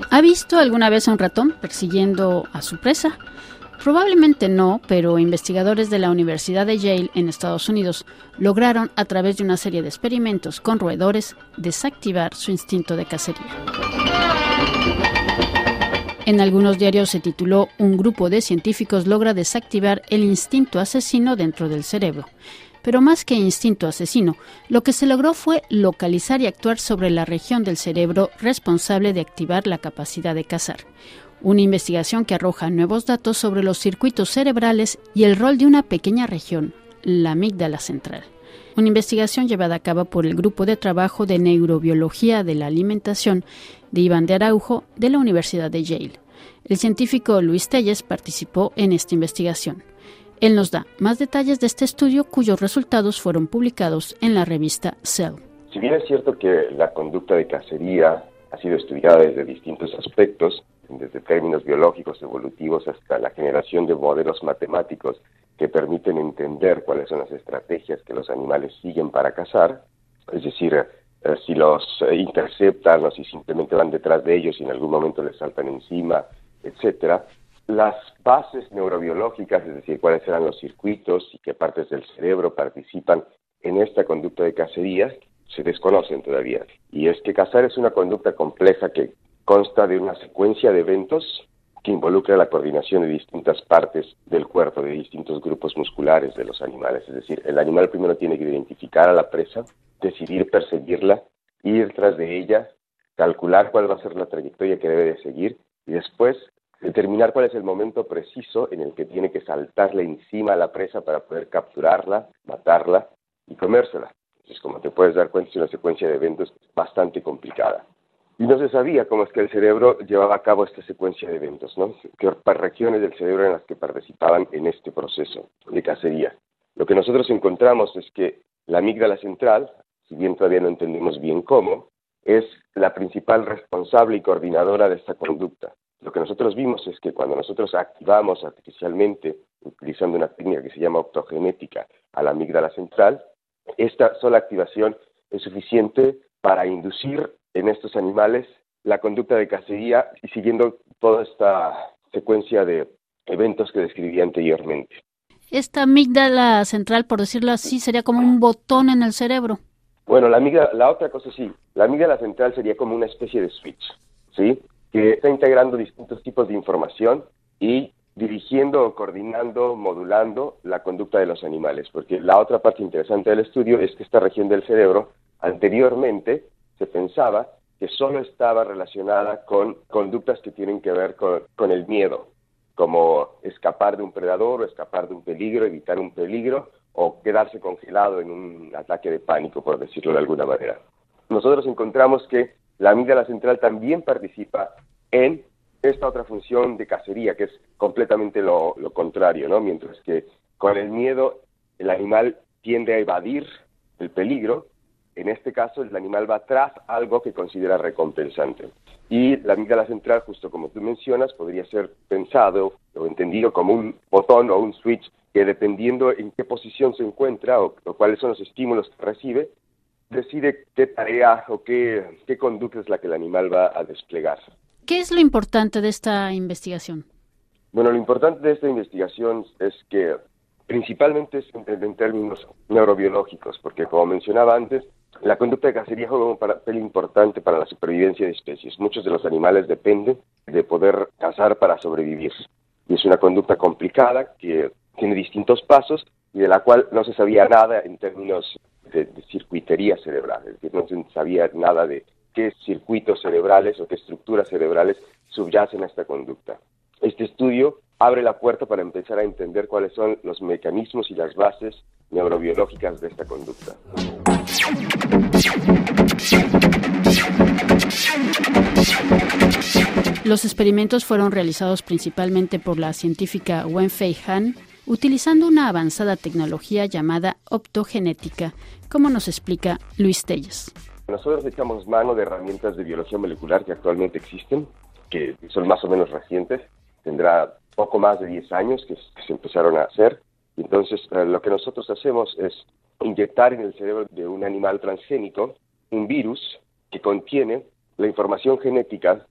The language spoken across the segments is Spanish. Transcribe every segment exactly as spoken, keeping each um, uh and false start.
¿Ha visto alguna vez a un ratón persiguiendo a su presa? Probablemente no, pero investigadores de la Universidad de Yale en Estados Unidos lograron, a través de una serie de experimentos con roedores, desactivar su instinto de cacería. En algunos diarios se tituló «Un grupo de científicos logra desactivar el instinto asesino dentro del cerebro». Pero más que instinto asesino, lo que se logró fue localizar y actuar sobre la región del cerebro responsable de activar la capacidad de cazar. Una investigación que arroja nuevos datos sobre los circuitos cerebrales y el rol de una pequeña región, la amígdala central. Una investigación llevada a cabo por el Grupo de Trabajo de Neurobiología de la Alimentación de Iván de Araujo de la Universidad de Yale. El científico Luis Telles participó en esta investigación. Él nos da más detalles de este estudio cuyos resultados fueron publicados en la revista Cell. Si bien es cierto que la conducta de cacería ha sido estudiada desde distintos aspectos, desde términos biológicos, evolutivos, hasta la generación de modelos matemáticos que permiten entender cuáles son las estrategias que los animales siguen para cazar, es decir, eh, si los eh, interceptan o si simplemente van detrás de ellos y en algún momento les saltan encima, etcétera. Las bases neurobiológicas, es decir, cuáles eran los circuitos y qué partes del cerebro participan en esta conducta de cacería, se desconocen todavía. Y es que cazar es una conducta compleja que consta de una secuencia de eventos que involucra la coordinación de distintas partes del cuerpo, de distintos grupos musculares de los animales. Es decir, el animal primero tiene que identificar a la presa, decidir perseguirla, ir tras de ella, calcular cuál va a ser la trayectoria que debe de seguir y después determinar cuál es el momento preciso en el que tiene que saltarle encima a la presa para poder capturarla, matarla y comérsela. Entonces, como te puedes dar cuenta, es una secuencia de eventos bastante complicada. Y no se sabía cómo es que el cerebro llevaba a cabo esta secuencia de eventos, ¿no? Qué regiones del cerebro en las que participaban en este proceso de cacería. Lo que nosotros encontramos es que la amígdala central, si bien todavía no entendemos bien cómo, es la principal responsable y coordinadora de esta conducta. Lo que nosotros vimos es que cuando nosotros activamos artificialmente, utilizando una técnica que se llama optogenética, a la amígdala central, esta sola activación es suficiente para inducir en estos animales la conducta de cacería y siguiendo toda esta secuencia de eventos que describí anteriormente. Esta amígdala central, por decirlo así, sería como un botón en el cerebro. Bueno, la amígdala, la otra cosa sí, la amígdala central sería como una especie de switch, ¿sí? Que está integrando distintos tipos de información y dirigiendo o coordinando, modulando la conducta de los animales. Porque la otra parte interesante del estudio es que esta región del cerebro, anteriormente, se pensaba que solo estaba relacionada con conductas que tienen que ver con, con el miedo, como escapar de un predador o escapar de un peligro, evitar un peligro o quedarse congelado en un ataque de pánico, por decirlo de alguna manera. Nosotros encontramos que la amígdala central también participa en esta otra función de cacería, que es completamente lo, lo contrario, ¿no? Mientras que con el miedo el animal tiende a evadir el peligro, en este caso el animal va tras algo que considera recompensante. Y la amígdala central, justo como tú mencionas, podría ser pensado o entendido como un botón o un switch que dependiendo en qué posición se encuentra o, o cuáles son los estímulos que recibe, decide qué tarea o qué, qué conducta es la que el animal va a desplegar. ¿Qué es lo importante de esta investigación? Bueno, lo importante de esta investigación es que principalmente es en, en términos neurobiológicos, porque como mencionaba antes, la conducta de cacería juega un papel importante para la supervivencia de especies. Muchos de los animales dependen de poder cazar para sobrevivir. Y es una conducta complicada que tiene distintos pasos y de la cual no se sabía nada en términos de, de circuitería cerebral. Es decir, no se sabía nada de qué circuitos cerebrales o qué estructuras cerebrales subyacen a esta conducta. Este estudio abre la puerta para empezar a entender cuáles son los mecanismos y las bases neurobiológicas de esta conducta. Los experimentos fueron realizados principalmente por la científica Wenfei Han, utilizando una avanzada tecnología llamada optogenética, como nos explica Luis Telles. Nosotros echamos mano de herramientas de biología molecular que actualmente existen, que son más o menos recientes, tendrá poco más de diez años que, que se empezaron a hacer. Entonces, eh, lo que nosotros hacemos es inyectar en el cerebro de un animal transgénico un virus que contiene la información genética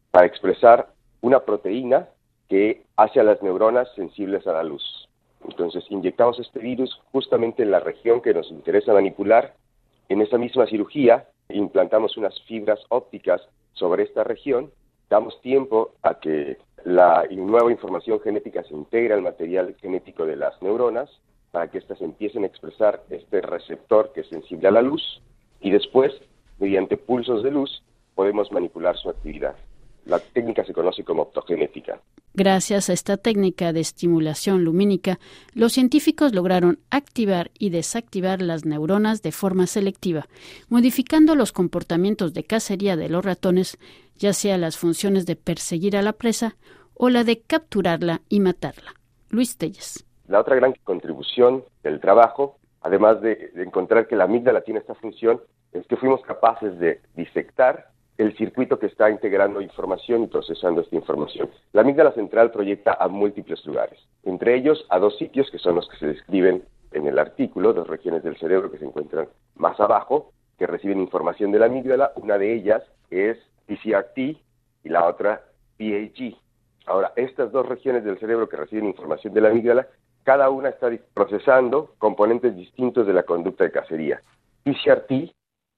para expresar una proteína que hace a las neuronas sensibles a la luz. Entonces, inyectamos este virus justamente en la región que nos interesa manipular. En esa misma cirugía, implantamos unas fibras ópticas sobre esta región, damos tiempo a que la nueva información genética se integre al material genético de las neuronas para que éstas empiecen a expresar este receptor que es sensible a la luz, y después, mediante pulsos de luz, podemos manipular su actividad. La técnica se conoce como optogenética. Gracias a esta técnica de estimulación lumínica, los científicos lograron activar y desactivar las neuronas de forma selectiva, modificando los comportamientos de cacería de los ratones, ya sea las funciones de perseguir a la presa o la de capturarla y matarla. Luis Telles. La otra gran contribución del trabajo, además de, de encontrar que la amígdala tiene esta función, es que fuimos capaces de disectar el circuito que está integrando información y procesando esta información. La amígdala central proyecta a múltiples lugares, entre ellos a dos sitios que son los que se describen en el artículo, dos regiones del cerebro que se encuentran más abajo, que reciben información de la amígdala. Una de ellas es P C R T y la otra P A G. Ahora, estas dos regiones del cerebro que reciben información de la amígdala, cada una está procesando componentes distintos de la conducta de cacería. P C R T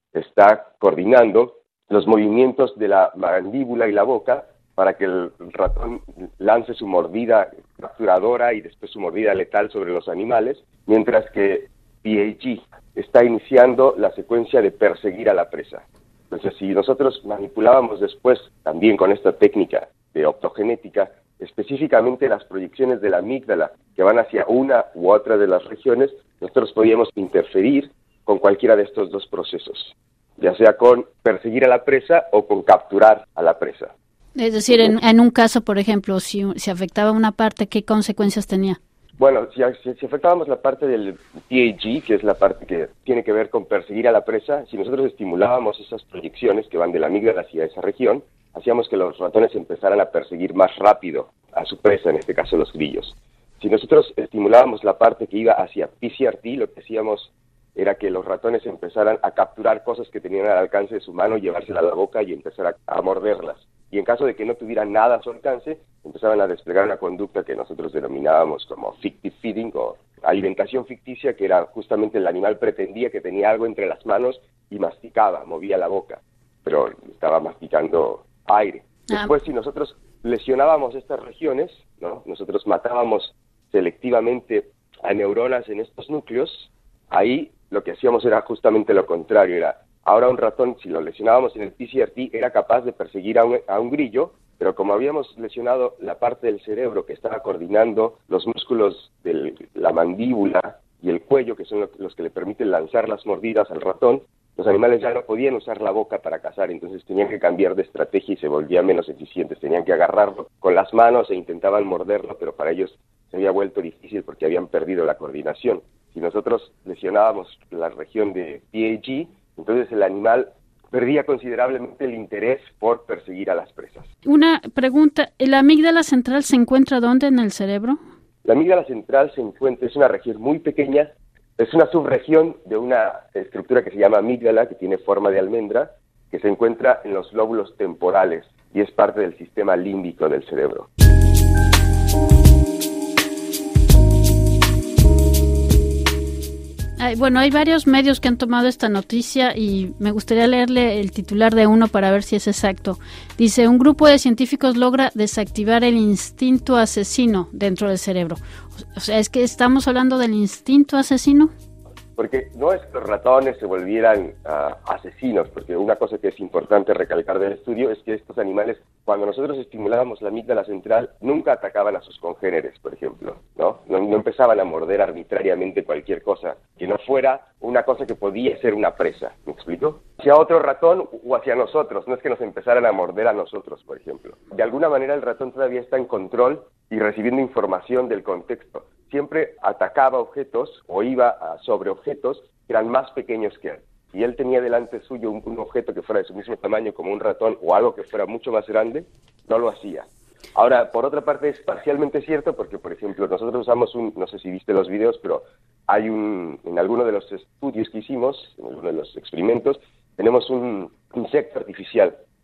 está coordinando los movimientos de la mandíbula y la boca para que el ratón lance su mordida capturadora y después su mordida letal sobre los animales, mientras que P A G está iniciando la secuencia de perseguir a la presa. Entonces, si nosotros manipulábamos después, también con esta técnica de optogenética, específicamente las proyecciones de la amígdala que van hacia una u otra de las regiones, nosotros podíamos interferir con cualquiera de estos dos procesos, ya sea con perseguir a la presa o con capturar a la presa. Es decir, en, en un caso, por ejemplo, si se afectaba una parte, ¿qué consecuencias tenía? Bueno, si, si, si afectábamos la parte del P A G, que es la parte que tiene que ver con perseguir a la presa, si nosotros estimulábamos esas proyecciones que van de la amígdala hacia esa región, hacíamos que los ratones empezaran a perseguir más rápido a su presa, en este caso los grillos. Si nosotros estimulábamos la parte que iba hacia P C R T, lo que hacíamos era que los ratones empezaran a capturar cosas que tenían al alcance de su mano, llevárselas a la boca y empezar a, a morderlas. Y en caso de que no tuvieran nada a su alcance, empezaban a desplegar una conducta que nosotros denominábamos como fictive feeding o alimentación ficticia, que era justamente el animal pretendía que tenía algo entre las manos y masticaba, movía la boca, pero estaba masticando aire. Después, si nosotros lesionábamos estas regiones, ¿no? Nosotros matábamos selectivamente a neuronas en estos núcleos, ahí lo que hacíamos era justamente lo contrario, era ahora un ratón, si lo lesionábamos en el P C R T, era capaz de perseguir a un, a un grillo, pero como habíamos lesionado la parte del cerebro que estaba coordinando los músculos de la mandíbula y el cuello, que son los que le permiten lanzar las mordidas al ratón, los animales ya no podían usar la boca para cazar, entonces tenían que cambiar de estrategia y se volvían menos eficientes. Tenían que agarrarlo con las manos e intentaban morderlo, pero para ellos se había vuelto difícil porque habían perdido la coordinación. Si nosotros lesionábamos la región de P A G, entonces el animal perdía considerablemente el interés por perseguir a las presas. Una pregunta, ¿la amígdala central se encuentra dónde en el cerebro? La amígdala central se encuentra, es una región muy pequeña, es una subregión de una estructura que se llama amígdala, que tiene forma de almendra, que se encuentra en los lóbulos temporales y es parte del sistema límbico del cerebro. Bueno, hay varios medios que han tomado esta noticia y me gustaría leerle el titular de uno para ver si es exacto. Dice, un grupo de científicos logra desactivar el instinto asesino dentro del cerebro. O sea, ¿es que estamos hablando del instinto asesino? Porque no es que los ratones se volvieran uh, asesinos, porque una cosa que es importante recalcar del estudio es que estos animales, cuando nosotros estimulábamos la amígdala central, nunca atacaban a sus congéneres, por ejemplo, ¿no? No, no empezaban a morder arbitrariamente cualquier cosa que no fuera una cosa que podía ser una presa, ¿me explico? Hacia otro ratón o hacia nosotros, no es que nos empezaran a morder a nosotros, por ejemplo. De alguna manera el ratón todavía está en control y recibiendo información del contexto. Siempre atacaba objetos o iba a sobre objetos que eran más pequeños que él. Si él tenía delante suyo un, un objeto que fuera de su mismo tamaño como un ratón o algo que fuera mucho más grande, no lo hacía. Ahora, por otra parte, es parcialmente cierto porque, por ejemplo, nosotros usamos un, no sé si viste los videos, pero hay un, en alguno de los estudios que hicimos, en alguno de los experimentos, tenemos un insecto artificial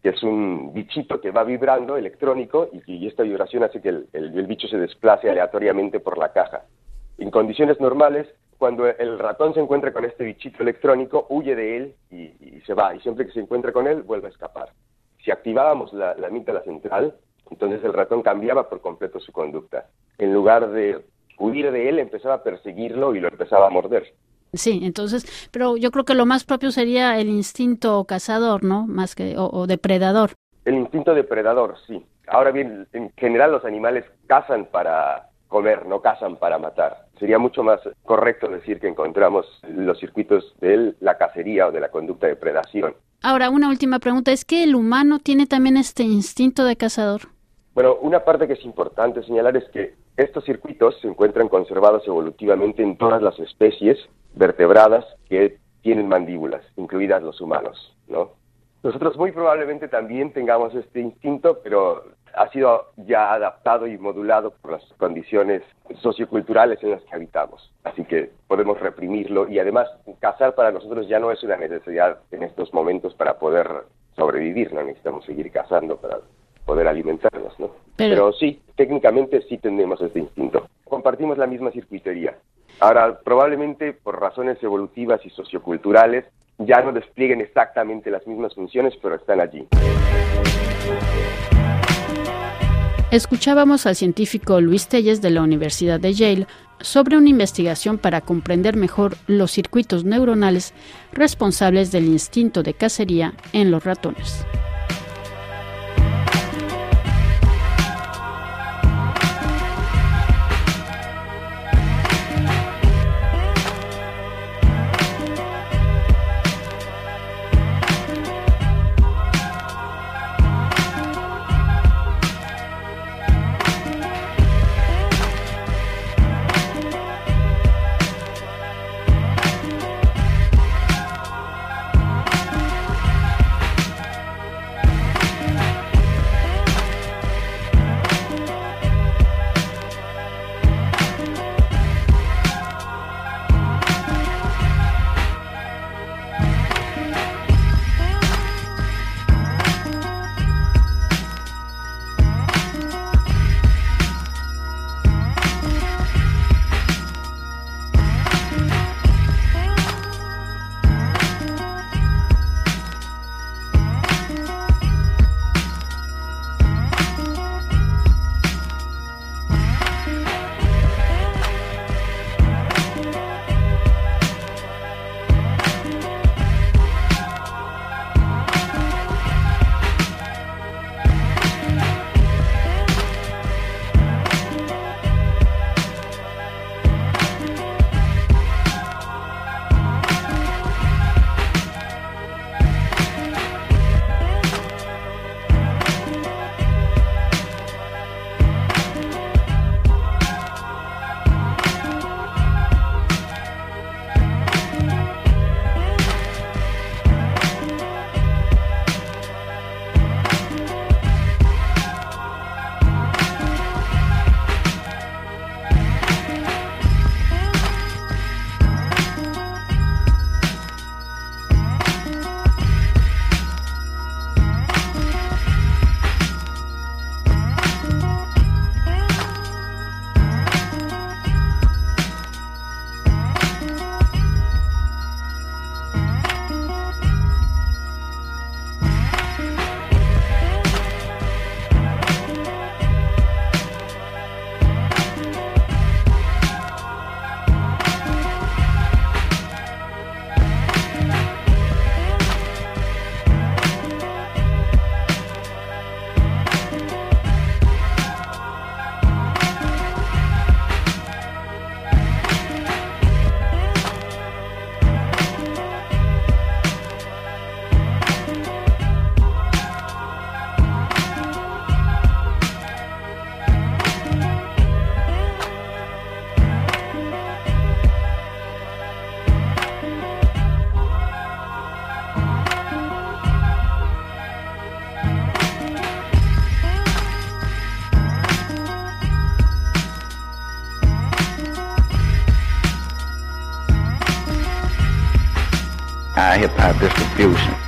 que es un bichito que va vibrando electrónico y, y esta vibración hace que el, el, el bicho se desplace aleatoriamente por la caja. En condiciones normales, cuando el ratón se encuentra con este bichito electrónico, huye de él y, y se va, y siempre que se encuentra con él, vuelve a escapar. Si activábamos la, la amígdala central, entonces el ratón cambiaba por completo su conducta. En lugar de huir de él, empezaba a perseguirlo y lo empezaba a morder. Sí, entonces, pero yo creo que lo más propio sería el instinto cazador, ¿no? Más que, o, o depredador. El instinto depredador, sí. Ahora bien, en general los animales cazan para comer, no cazan para matar. Sería mucho más correcto decir que encontramos los circuitos de la cacería o de la conducta de predación. Ahora, una última pregunta, ¿es que el humano tiene también este instinto de cazador? Bueno, una parte que es importante señalar es que estos circuitos se encuentran conservados evolutivamente en todas las especies vertebradas que tienen mandíbulas, incluidas los humanos, ¿no? Nosotros muy probablemente también tengamos este instinto, pero ha sido ya adaptado y modulado por las condiciones socioculturales en las que habitamos. Así que podemos reprimirlo y además cazar para nosotros ya no es una necesidad en estos momentos para poder sobrevivir, no necesitamos seguir cazando para poder alimentarnos, ¿no? Pero, Pero sí, técnicamente sí tenemos este instinto. Compartimos la misma circuitería. Ahora, probablemente por razones evolutivas y socioculturales ya no desplieguen exactamente las mismas funciones, pero están allí. Escuchábamos al científico Luis Telles de la Universidad de Yale sobre una investigación para comprender mejor los circuitos neuronales responsables del instinto de cacería en los ratones. Hip Hop Distribution.